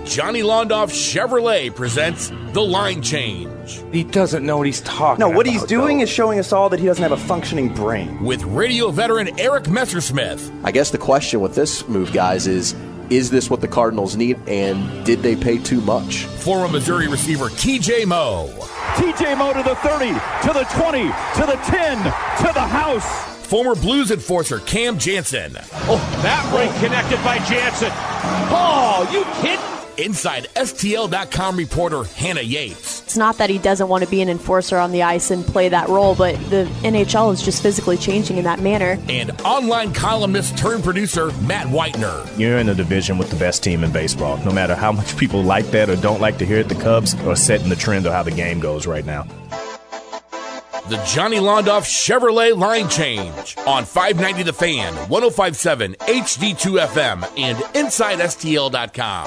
Johnny Londoff Chevrolet presents The Line Change. He doesn't know what he's talking about. No, what he's doing is showing us all that he doesn't have a functioning brain. With radio veteran Eric Messersmith. I guess the question with this move, guys, is this what the Cardinals need, and did they pay too much? Former Missouri receiver TJ Moe. TJ Moe to the 30, to the 20, to the 10, to the house. Former Blues enforcer Cam Jansen. Oh, that break connected by Jansen. Oh, you kidding? Inside STL.com reporter Hannah Yates. It's not that he doesn't want to be an enforcer on the ice and play that role, but the NHL is just physically changing in that manner. And online columnist turned producer Matt Whitener. You're in a division with the best team in baseball. No matter how much people like that or don't like to hear it, the Cubs are setting the trend of how the game goes right now. The Johnny Londoff Chevrolet Line Change on 590 The Fan, 105.7 HD2 FM, and InsideSTL.com.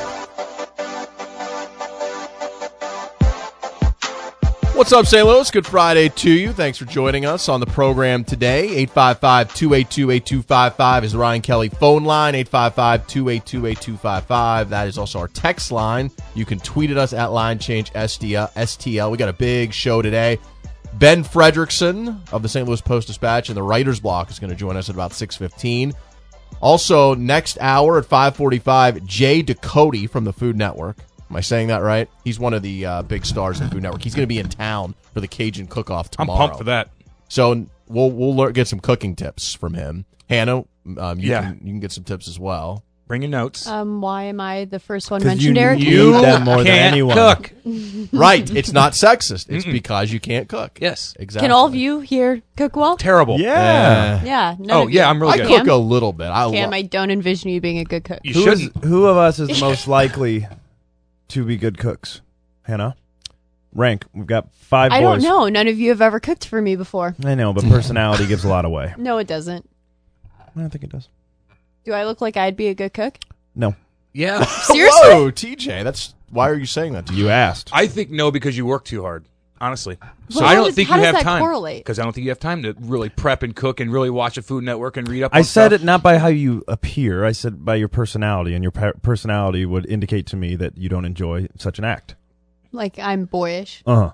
What's up, St. Louis? Good Friday to you. Thanks for joining us on the program today. 855-282-8255 is the Ryan Kelly phone line, 855-282-8255. That is also our text line. You can tweet at us at LineChangeSTL. We got a big show today. Ben Fredrickson of the St. Louis Post-Dispatch and the Writer's Block is going to join us at about 6:15. Also, next hour at 5:45, Jay Ducote from the Food Network. Am I saying that right? He's one of the big stars in the Food Network. He's going to be in town for the Cajun Cook-Off tomorrow. I'm pumped for that. So we'll get some cooking tips from him. Hannah, you can get some tips as well. Bring your notes. Why am I the first one mentioned, Eric? You need them more than anyone. Cook. Right. It's not sexist. It's because you can't cook. Yes. Exactly. Can all of you here cook well? Terrible. Yeah. Yeah. Oh, yeah, I'm really I good. cook a little bit. Cam, I don't envision you being a good cook. You shouldn't. Who of us is most likely to be good cooks? Hannah? Rank. We've got 5 boys. I don't know. None of you have ever cooked for me before. I know, but personality gives a lot away. No, it doesn't. I don't think it does. Do I look like I'd be a good cook? No. Yeah. Seriously? Whoa, TJ. Why are you saying that to You asked. I think no because you work too hard, honestly. So Well, I how don't does- think how you does have that time. correlate? Because I don't think you have time to really prep and cook and really watch the Food Network and read up on I said stuff. it not by how you appear. I said by your personality, and your personality would indicate to me that you don't enjoy such an act. Like I'm boyish. Uh-huh.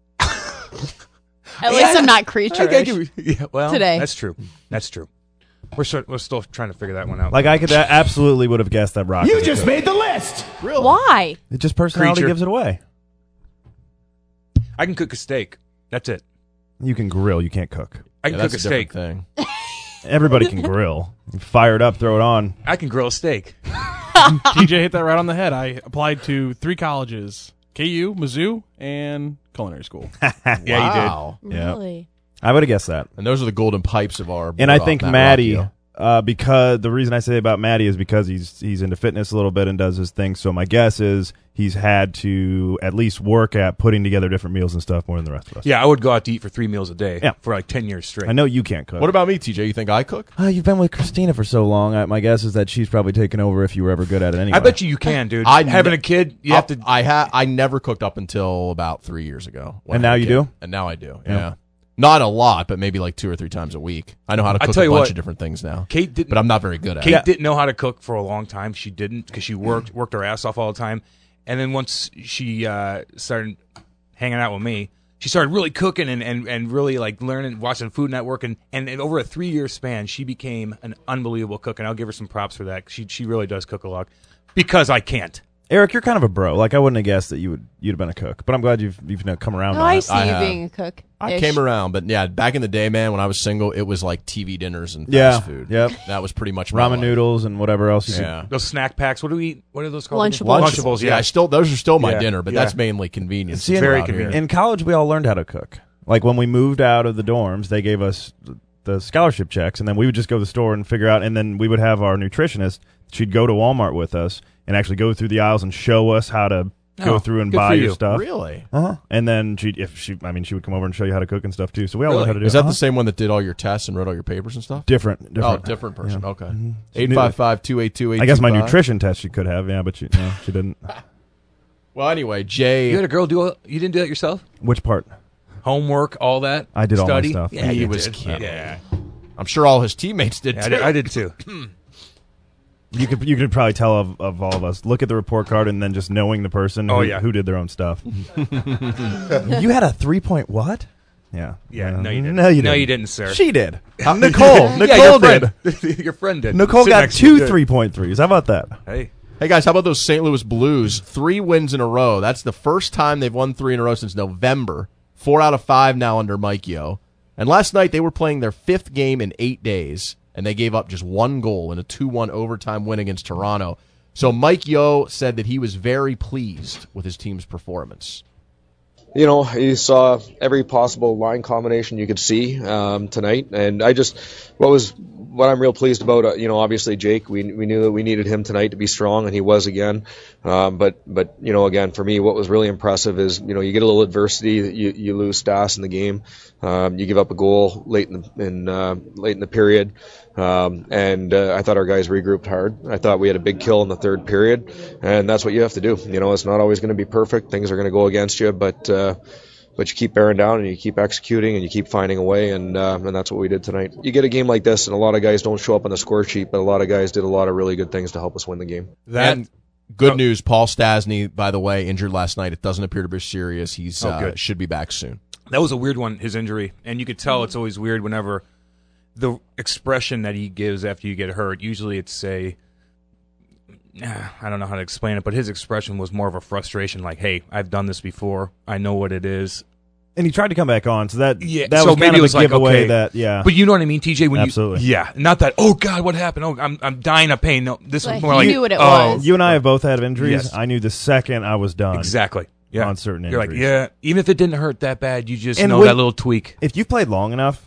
At least I'm not creature-ish. Yeah, well, Today. That's true. That's true. We're still trying to figure that one out. Like I could absolutely would have guessed that Rock. You just made the list! Really? Why? It just personality Creature. gives it away. I can cook a steak. That's it. You can grill, you can't cook. I can that's cook a different steak. thing. Everybody can grill. You fire it up, throw it on. I can grill a steak. TJ hit that right on the head. I applied to 3 colleges: KU, Mizzou, and culinary school. Wow. you did. Yeah. Really? I would have guessed that. And those are the golden pipes of our And I board think off, Maddie, Rockio. because the reason I say about Maddie is because he's into fitness a little bit and does his thing. So my guess is he's had to at least work at putting together different meals and stuff more than the rest of us. Yeah, I would go out to eat for 3 meals a day Yeah. for like 10 years straight. I know you can't cook. What about me, TJ? You think I cook? You've been with Christina for so long. My guess is that she's probably taken over if you were ever good at it anyway. I bet you can, dude. I Having ne- a kid, you have to. I never cooked up until about 3 years ago. when And I now had a you kid. do? And now I do. Yeah. Yeah. Not a lot, but maybe like 2 or 3 times a week. I know how to I cook tell a you bunch what, of different things now. Kate didn't. But I'm not very good at Kate it. didn't know how to cook for a long time. She didn't because she worked her ass off all the time. And then once she started hanging out with me, she started really cooking and really like learning, watching Food Network, and over a 3-year span, she became an unbelievable cook. And I'll give her some props for that. She really does cook a lot because I can't. Eric, you're kind of a bro. Like I wouldn't have guessed that you'd have been a cook, but I'm glad you've come around. No, on I it. see you being a cook. I came around, but yeah, back in the day, man, when I was single, it was like TV dinners and Yeah, fast food. yep. That was pretty much my Ramen life. noodles and whatever else you Yeah. Those snack packs. What do we eat? What are those called? Lunchables. Lunchables. Yeah, those are still my Yeah, dinner, but yeah. that's mainly convenience. See, very around here. convenient. In college, we all learned how to cook. Like when we moved out of the dorms, they gave us the scholarship checks, and then we would just go to the store and figure out. And then we would have our nutritionist. She'd go to Walmart with us and actually go through the aisles and show us how to go through and good buy for your you. stuff. Really? Uh-huh. And then she would come over and show you how to cook and stuff too. So we all learned how to do Is it. that the same one that did all your tests and wrote all your papers and stuff? Different. Oh, different person. Yeah. Okay. Mhm. 855-282-8255. I guess my nutrition test she could have, yeah, but she didn't. Well, anyway, Jay. You had a girl do it. You didn't do that yourself? Which part? Homework, all that. I did all my Study? stuff. Yeah, He you was did. kidding. Yeah, I'm sure all his teammates did Yeah, too. I did too. You could probably tell of all of us. Look at the report card and then just knowing the person who did their own stuff. You had a 3-point what? Yeah. Yeah, no, you didn't. No, you didn't. No, you didn't, sir. She did. Nicole your did. Your friend did. Nicole Sit got next to you. 2 3-point threes. How about that? Hey, guys, how about those St. Louis Blues? 3 wins in a row. That's the first time they've won 3 in a row since November. 4 out of 5 now under Mike Yeo. And last night they were playing their 5th game in 8 days, and they gave up just 1 goal in a 2-1 overtime win against Toronto. So Mike Yeo said that he was very pleased with his team's performance. You know, you saw every possible line combination you could see tonight, and what I'm real pleased about. Obviously Jake, we knew that we needed him tonight to be strong, and he was again. But again, for me, what was really impressive is you get a little adversity, you lose Stas in the game, you give up a goal late in the period. I thought our guys regrouped hard. I thought we had a big kill in the third period, and that's what you have to do. It's not always going to be perfect. Things are going to go against you, but you keep bearing down and you keep executing and you keep finding a way, and that's what we did tonight. You get a game like this, and a lot of guys don't show up on the score sheet, but a lot of guys did a lot of really good things to help us win the game. Good news, Paul Stastny, by the way, injured last night. It doesn't appear to be serious. He's should be back soon. That was a weird one, his injury, and you could tell it's always weird whenever the expression that he gives after you get hurt. Usually it's I don't know how to explain it, but his expression was more of a frustration, like, hey, I've done this before. I know what it is. And he tried to come back on, so that so was kind of a giveaway like, that, But you know what I mean, TJ? When absolutely. Not that, oh, God, what happened? Oh, I'm dying of pain. No, this was more like, knew what it was. You and I have both had injuries. Yes. I knew the second I was done. Exactly. Yeah. On certain You're injuries. like, even if it didn't hurt that bad, you just know that little tweak. If you played long enough,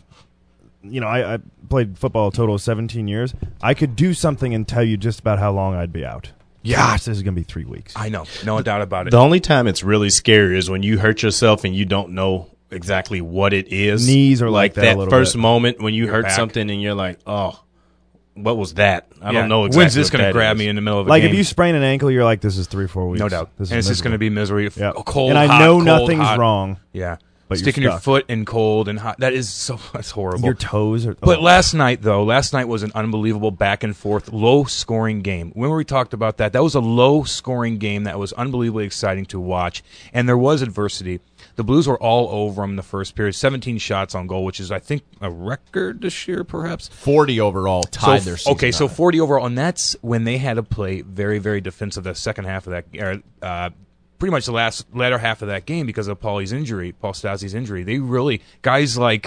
I played football a total of 17 years. I could do something and tell you just about how long I'd be out. Gosh, this is going to be 3 weeks. I know. No doubt about it. The only time it's really scary is when you hurt yourself and you don't know exactly what it is. Knees are like that a little first bit. moment when you hurt back. something and you're like, oh, what was that? I don't know exactly. When's this going to grab me in the middle of a game? If you sprain an ankle, you're like, this is 3-4 weeks. No doubt. This and it's just going to be misery. Yep. Cold, and I hot, know cold, nothing's hot. wrong. Yeah. But sticking you're your stuck. foot in cold and hot. That's horrible. Your toes are... But last night was an unbelievable back-and-forth, low-scoring game. When we talked about that was a low-scoring game that was unbelievably exciting to watch, and there was adversity. The Blues were all over them in the first period, 17 shots on goal, which is, I think, a record this year, perhaps. 40 overall, tied their season. Okay, so 40 overall, and that's when they had to play very, very defensive the second half of that pretty much the latter half of that game because of Paul Stastny's injury. They really, guys like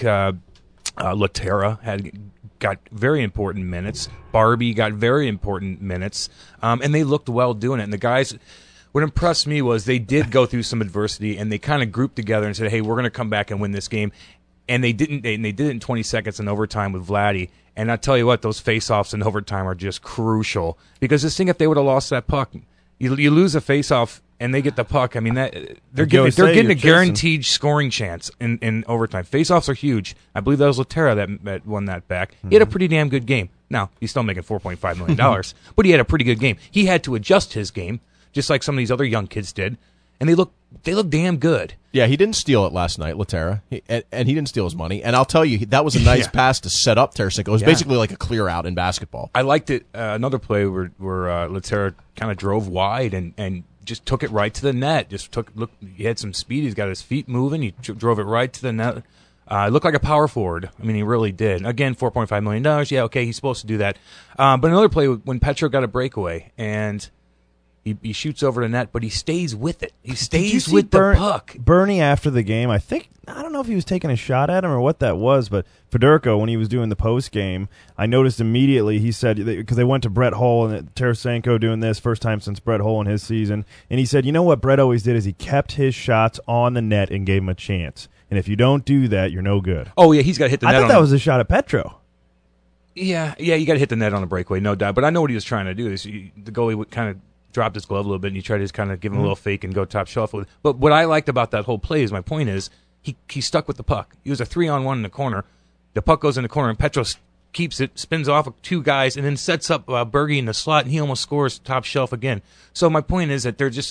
Laterra got very important minutes. Barbie got very important minutes, and they looked well doing it. And the guys, what impressed me was they did go through some adversity, and they kind of grouped together and said, hey, we're going to come back and win this game. And they didn't. They did it in 20 seconds in overtime with Vladdy. And I tell you what, those face-offs in overtime are just crucial because this thing, if they would have lost that puck, you lose a face-off and they get the puck. I mean, they're getting a guaranteed scoring chance in overtime. Face-offs are huge. I believe that was Laterra that won that back. He had a pretty damn good game. Now, he's still making $4.5 million, but he had a pretty good game. He had to adjust his game, just like some of these other young kids did, and they look damn good. Yeah, he didn't steal it last night, Laterra, and he didn't steal his money. And I'll tell you, that was a nice pass to set up Tarasenko. It was basically like a clear out in basketball. I liked it. Another play where Laterra kind of drove wide and just took it right to the net. He had some speed. He's got his feet moving. He drove it right to the net. It looked like a power forward. I mean, he really did. Again, $4.5 million. Yeah, okay, he's supposed to do that. But another play when Petro got a breakaway and he shoots over the net, but he stays with it. He stays with the puck. Bernie, after the game, I don't know if he was taking a shot at him or what that was, but Federico, when he was doing the post game, I noticed immediately, he said, because they went to Brett Hull and Tarasenko doing this, first time since Brett Hull in his season, and he said, you know what Brett always did is he kept his shots on the net and gave him a chance. And if you don't do that, you're no good. Oh, yeah, he's got to hit the net. I thought that was a shot at Petro. Yeah, you got to hit the net on a breakaway, no doubt. But I know what he was trying to do. The goalie kind of dropped his glove a little bit, and he tried to just kind of give him a little fake and go top shelf with it. But what I liked about that whole play is, my point is, he stuck with the puck. He was a 3-on-1 in the corner. The puck goes in the corner, and Petros keeps it, spins off of two guys, and then sets up Berge in the slot, and he almost scores top shelf again. So my point is that they're just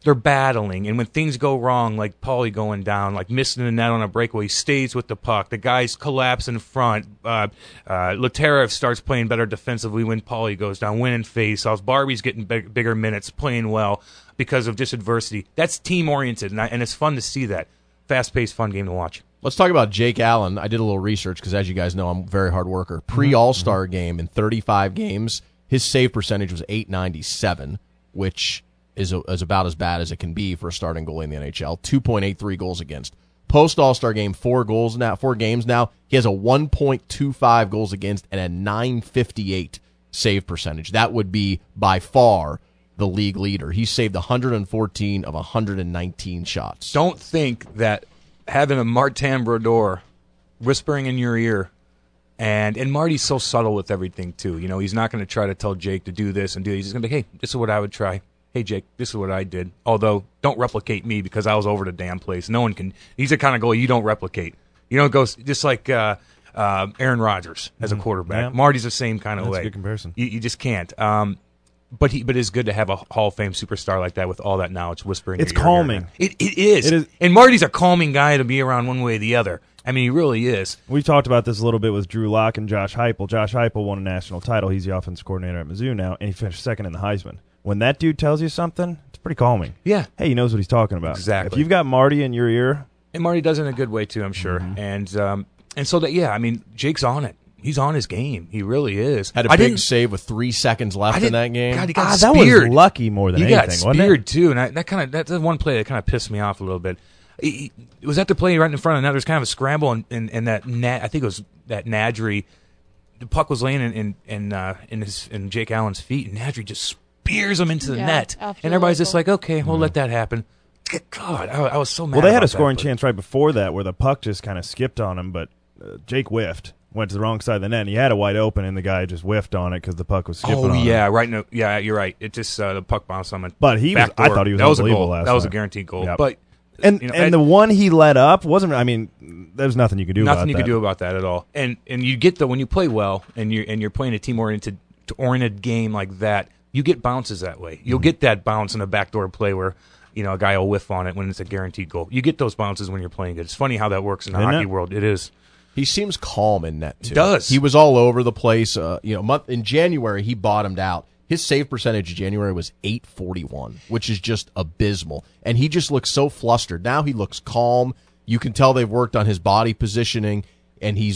they're battling, and when things go wrong, like Paulie going down, like missing the net on a breakaway, he stays with the puck. The guys collapse in front. Laterev starts playing better defensively when Paulie goes down, winning faceoffs. Barbie's getting bigger minutes, playing well because of just adversity. That's team-oriented, and it's fun to see that. Fast-paced, fun game to watch. Let's talk about Jake Allen. I did a little research because, as you guys know, I'm a very hard worker. Pre-All-Star game in 35 games, his save percentage was .897, which is about as bad as it can be for a starting goalie in the NHL. 2.83 goals against. Post All-Star game, 4 games now. He has a 1.25 goals against and a .958 save percentage. That would be by far the league leader. He saved 114 of 119 shots. Don't think that having a Martin Brodeur whispering in your ear, and Marty's so subtle with everything too. You know, he's not going to try to tell Jake to do this and do it. He's just going to be, hey, this is what I would try. Hey, Jake, this is what I did. Although, don't replicate me because I was over the damn place. No one can. He's the kind of goalie you don't replicate. You know, it goes just like Aaron Rodgers as a quarterback. Yeah. Marty's the same kind of way. That's a good comparison. You just can't. But it's good to have a Hall of Fame superstar like that with all that knowledge whispering. It's in your calming. ear. It is. And Marty's a calming guy to be around one way or the other. I mean, he really is. We talked about this a little bit with Drew Lock and Josh Heupel. Josh Heupel won a national title. He's the offensive coordinator at Mizzou now, and he finished second in the Heisman. When that dude tells you something, it's pretty calming. Yeah. Hey, he knows what he's talking about. Exactly. If you've got Marty in your ear. And Marty does it in a good way, too, I'm sure. And so, I mean, Jake's on it. He's on his game. He really is. Had a big save with 3 seconds left in that game. God, he got that speared. was lucky more than anything, wasn't it? He got speared, too. And that's one play that kind of pissed me off a little bit. It was at the play right in front of the net. There was kind of a scramble, and that I think it was that Nadry. The puck was laying in Jake Allen's feet, and Nadry just spears him into the net. And everybody's just like, okay, we'll let that happen. God, I was so mad. Well, they had a about scoring that, chance right before that where the puck just kind of skipped on him, but Jake whiffed. Went to the wrong side of the net, and he had it wide open, and the guy just whiffed on it because the puck was skipping on him. Right. No, yeah, you're right. It just the puck bounced on him. But I thought he was unbelievable last night. That was a guaranteed goal. Yep. But and the one he let up wasn't. I mean, there's nothing you could do. Nothing about you that. could do about that at all. And you get when you play well and you're playing a team oriented game like that, you get bounces that way. You'll get that bounce in a backdoor play where a guy will whiff on it when it's a guaranteed goal. You get those bounces when you're playing good. It's funny how that works in the hockey world. It is. He seems calm in net, too. He does. He was all over the place. In January, he bottomed out. His save percentage in January was .841, which is just abysmal. And he just looks so flustered. Now he looks calm. You can tell they've worked on his body positioning, and he's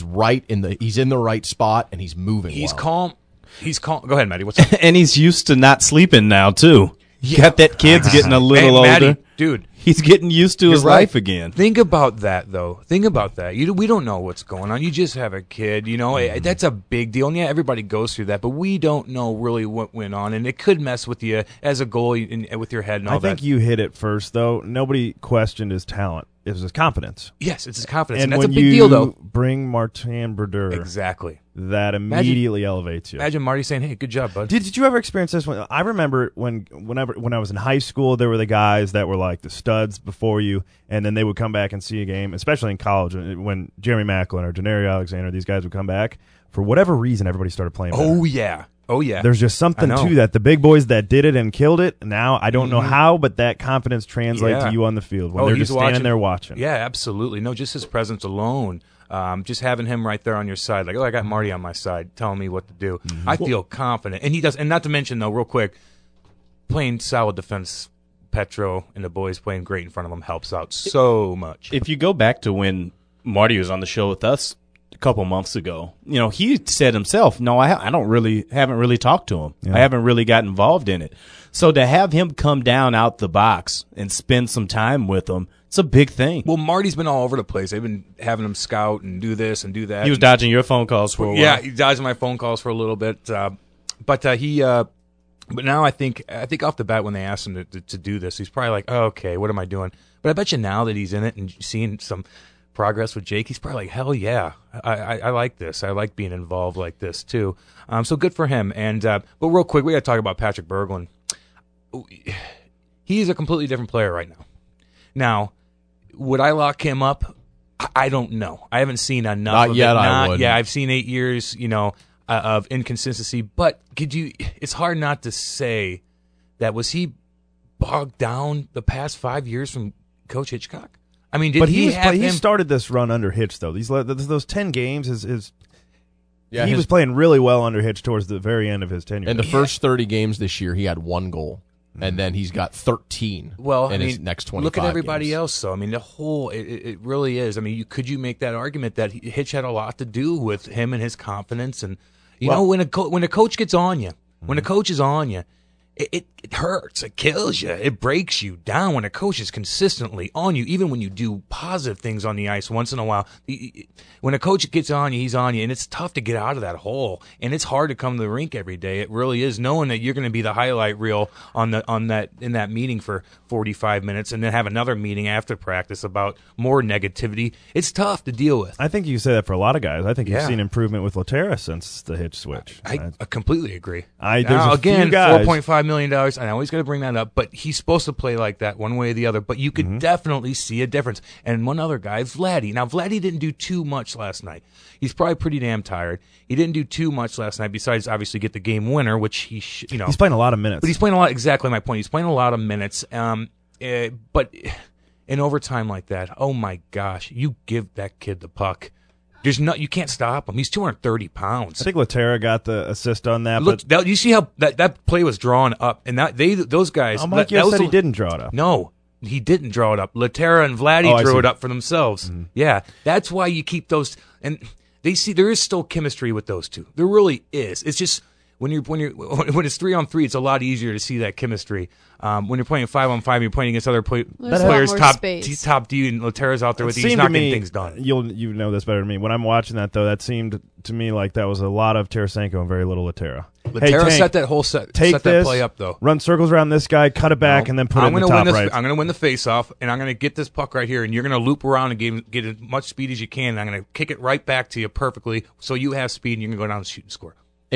in the right spot, and he's moving He's well. calm. He's calm. Go ahead, Maddie. What's up? And he's used to not sleeping now, too. Got that kid's getting a little older. Maddie, dude. He's getting used to his life again. Think about that, though. Think about that. We don't know what's going on. You just have a kid. That's a big deal. And yeah, everybody goes through that, but we don't know really what went on, and it could mess with you as a goalie and with your head and all that. I think you hit it first, though. Nobody questioned his talent. It was his confidence. Yes, it's his confidence, and And that's a when big deal, though. Bring Martin Brodeur. Exactly. That immediately elevates you. Imagine Marty saying, "Hey, good job, bud." Did you ever experience this? I remember when I was in high school, there were the guys that were like the studs before you, and then they would come back and see a game, especially in college when Jeremy Macklin or Denario Alexander, these guys would come back. For whatever reason, everybody started playing better. Oh yeah. There's just something to that. The big boys that did it and killed it. Now I don't know how, but that confidence translates to you on the field when they're just standing there watching. Yeah, absolutely. No, just his presence alone. Just having him right there on your side, like, I got Marty on my side, telling me what to do. I feel confident, and he does. And not to mention, though, real quick, playing solid defense, Petro and the boys playing great in front of him helps out so much. If you go back to when Marty was on the show with us a couple months ago, he said himself, "No, I haven't really talked to him. I haven't really got involved in it." So to have him come down out the box and spend some time with him, it's a big thing. Well, Marty's been all over the place. They've been having him scout and do this and do that. He was dodging your phone calls for a while. Yeah, he dodged my phone calls for a little bit. But now I think off the bat when they asked him to do this, he's probably like, oh, okay, what am I doing? But I bet you now that he's in it and seeing some progress with Jake, he's probably like, hell yeah, I like this. I like being involved like this too. So good for him. And but real quick, we got to talk about Patrick Berglund. He's a completely different player right now. Now, would I lock him up? I don't know. I haven't seen enough Not of yet, it. I wouldn't. Yeah, I've seen 8 years, of inconsistency. But it's hard not to say that was he bogged down the past 5 years from Coach Hitchcock? I mean, but he started this run under Hitch though. Those 10 games he his- was playing really well under Hitch towards the very end of his tenure. In the first 30 games this year, he had 1 goal, and then he's got 13 in his next 25 look at everybody games. else, though. I mean, the whole, it really is. I mean, could you make that argument that Hitch had a lot to do with him and his confidence? And, you know, when a coach gets on you, when a coach is on you, it hurts. It kills you. It breaks you down when a coach is consistently on you, even when you do positive things on the ice once in a while. When a coach gets on you, he's on you, and it's tough to get out of that hole. And it's hard to come to the rink every day. It really is, knowing that you're going to be the highlight reel in that meeting for 45 minutes, and then have another meeting after practice about more negativity. It's tough to deal with. I think you say that for a lot of guys. I think you've seen improvement with Laterra since the Hitch switch. I completely agree. There's a few guys. $4.5 million. I always got to bring that up, but he's supposed to play like that one way or the other. But you could definitely see a difference. And one other guy, Vladdy. Now, Vladdy didn't do too much last night. He's probably pretty damn tired. He didn't do too much last night besides obviously get the game winner, which he's playing a lot of minutes. But he's playing a lot. Exactly my point. He's playing a lot of minutes. But in overtime like that, oh my gosh, you give that kid the puck. You can't stop him. He's 230 pounds. I think Laterra got the assist on that. Look, you see how that play was drawn up, and those guys. Oh, Mike said he didn't draw it up. No, he didn't draw it up. Laterra and Vladdy drew it up for themselves. Mm-hmm. Yeah, that's why you keep those. And they see there is still chemistry with those two. There really is. It's just when it's 3-on-3, it's a lot easier to see that chemistry. When you're playing 5-on-5, you're playing against other players, top D, and Laterra's out there with you. He's not getting things done. You know this better than me. When I'm watching that, though, that seemed to me like that was a lot of Tarasenko and very little Laterra. Laterra set that whole set that play up, though. Run circles around this guy, cut it back, and then put it in the top right. I'm going to win the face-off, and I'm going to get this puck right here, and you're going to loop around and get as much speed as you can, and I'm going to kick it right back to you perfectly so you have speed, and you can go down and shoot and score.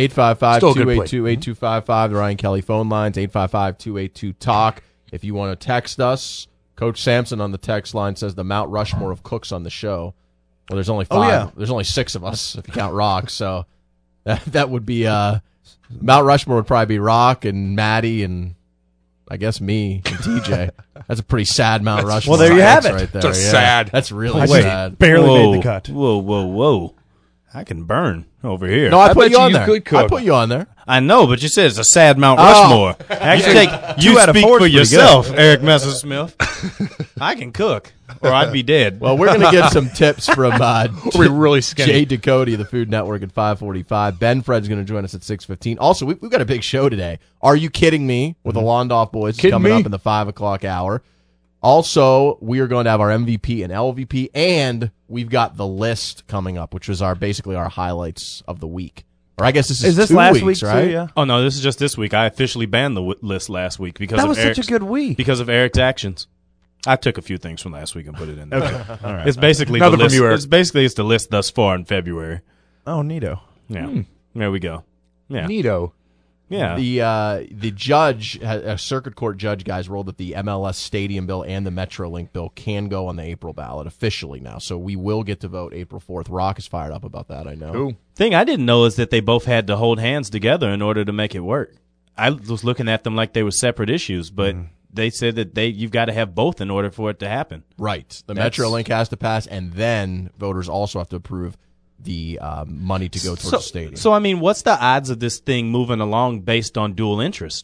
855-282-8255, the Ryan Kelly phone lines, 855-282-TALK. If you want to text us, Coach Sampson on the text line says the Mount Rushmore of cooks on the show. Well, there's only 5. Oh, yeah. There's only 6 of us if you count Rock. So that would be Mount Rushmore would probably be Rock and Maddie and I guess me and TJ. That's a pretty sad Mount Rushmore. Well, there you have it. Right there. Just sad. That's really sad. Barely made the cut. Whoa. I can burn over here. No, I put you on you there. could cook. I put you on there. I know, but you said it's a sad Mount Rushmore. Actually, you 2 out of speak 4 for is pretty yourself, good. Eric Messersmith. I can cook, or I'd be dead. Well, we're going to get some tips from We're really skinny. Jay Ducote of the Food Network at 5:45. Ben Fred's going to join us at 6:15. Also, we've got a big show today. Are you kidding me? With the Londoff boys coming up in the 5 o'clock hour. Also, we are going to have our MVP and LVP, and we've got the list coming up, which is basically our highlights of the week. Or I guess this is 2 last weeks, week right? too, yeah. Oh no, this is just this week. I officially banned the list last week because That of was Eric's, such a good week. because of Eric's actions. I took a few things from last week and put it in there. Okay, all right. It's basically Another the list. from you, Eric. It's the list thus far in February. Oh, neato. Yeah, there we go. Yeah, Neato. yeah. The judge, a circuit court judge, guys, ruled that the MLS Stadium bill and the MetroLink bill can go on the April ballot officially now. So we will get to vote April 4th. Rock is fired up about that, I know. Ooh. Thing I didn't know is that they both had to hold hands together in order to make it work. I was looking at them like they were separate issues, but they said that you've got to have both in order for it to happen. Right. The MetroLink has to pass, and then voters also have to approve the money to go towards the stadium. So, I mean, what's the odds of this thing moving along based on dual interest?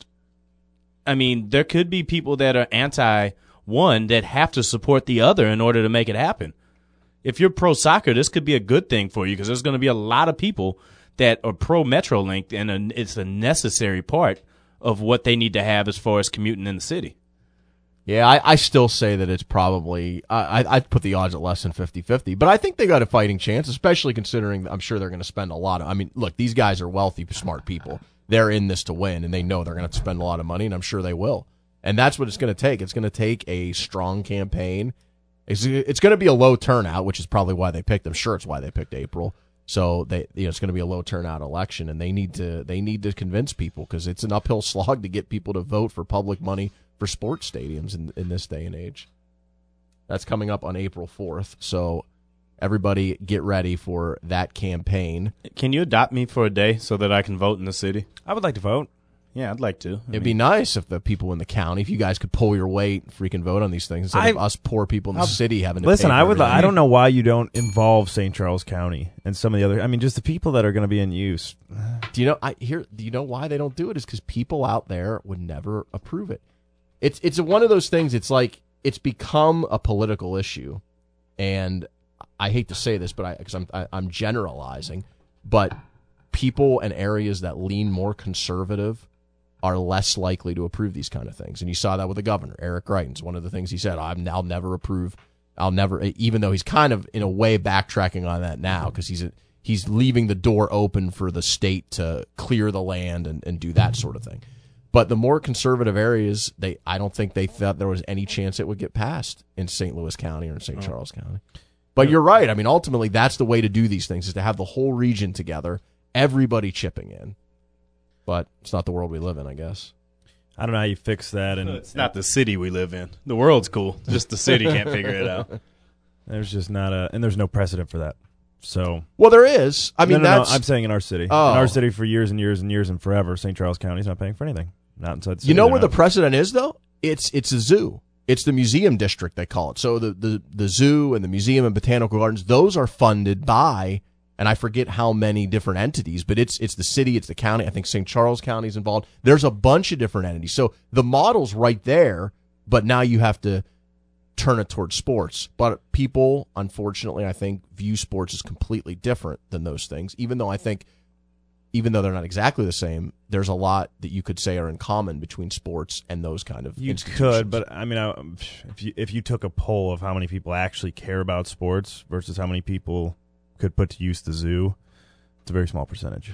I mean, there could be people that are anti one that have to support the other in order to make it happen. If you're pro soccer, this could be a good thing for you because there's going to be a lot of people that are pro MetroLink, and it's a necessary part of what they need to have as far as commuting in the city. Yeah, I still say that it's probably I'd put the odds at less than 50-50, but I think they got a fighting chance, especially considering I'm sure they're going to spend a lot of. I mean, look, these guys are wealthy, smart people. They're in this to win, and they know they're going to spend a lot of money, and I'm sure they will. And that's what it's going to take. It's going to take a strong campaign. It's going to be a low turnout, which is probably why they picked. I'm sure it's why they picked April. So it's going to be a low turnout election, and they need to convince people because it's an uphill slog to get people to vote for public money for sports stadiums in this day and age. That's coming up on April 4th, so everybody get ready for that campaign. Can you adopt me for a day so that I can vote in the city? I would like to vote. Yeah, I'd like to. It'd be nice if the people in the county, if you guys could pull your weight and freaking vote on these things instead of us poor people in the city having to listen. pay for I don't know why you don't involve St. Charles County and some of the other. I mean, just the people that are going to be in use. Do you know why they don't do it? Is because people out there would never approve it. It's one of those things. It's like it's become a political issue, and I hate to say this, but because I'm generalizing, but people and areas that lean more conservative are less likely to approve these kind of things. And you saw that with the governor, Eric Greitens. One of the things he said, I'll never approve. I'll never, even though he's kind of in a way backtracking on that now because he's leaving the door open for the state to clear the land and do that sort of thing. But the more conservative areas, I don't think they thought there was any chance it would get passed in St. Louis County or in St. Charles County. But you're right. I mean, ultimately, that's the way to do these things, is to have the whole region together, everybody chipping in. But it's not the world we live in, I guess. I don't know how you fix that. And it's not the city we live in. The world's cool. Just the city can't figure it out. There's just and there's no precedent for that. So, well, there is. I mean, no, I'm saying in our city. Oh. In our city for years and years and years and forever, St. Charles County's not paying for anything. Not inside the city. You know where the precedent is, though? It's a zoo. It's the museum district, they call it. So the zoo and the museum and botanical gardens, those are funded by, and I forget how many different entities, but it's the city, it's the county. I think St. Charles County is involved. There's a bunch of different entities. So the model's right there, but now you have to turn it towards sports. But people, unfortunately, I think, view sports as completely different than those things, even though they're not exactly the same, there's a lot that you could say are in common between sports and those kind of institutions. You could, but I mean, if you took a poll of how many people actually care about sports versus how many people could put to use the zoo, it's a very small percentage.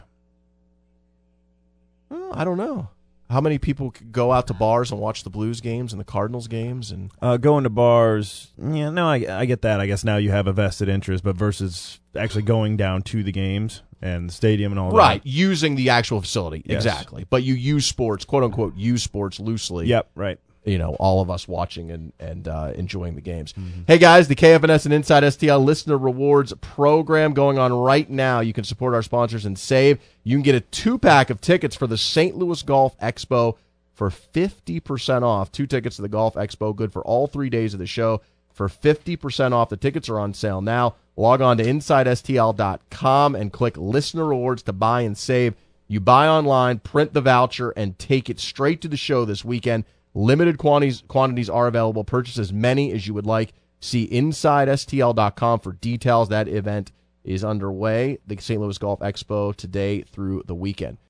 Well, I don't know. How many people could go out to bars and watch the Blues games and the Cardinals games? And going to bars, yeah, no, I get that. I guess now you have a vested interest, but versus actually going down to the games and the stadium and all that. Right, using the actual facility, yes. Exactly. But you use sports, quote unquote, use sports loosely. Yep, right. You know, all of us watching and enjoying the games. Mm-hmm. Hey guys, the KFNS and Inside STL Listener Rewards program going on right now. You can support our sponsors and save. You can get a 2-pack of tickets for the St. Louis Golf Expo for 50% off. 2 tickets to the Golf Expo, good for all 3 days of the show for 50% off. The tickets are on sale now. Log on to InsideSTL.com and click Listener Rewards to buy and save. You buy online, print the voucher, and take it straight to the show this weekend. Limited quantities are available. Purchase as many as you would like. See InsideSTL.com for details. That event is underway. The St. Louis Golf Expo today through the weekend.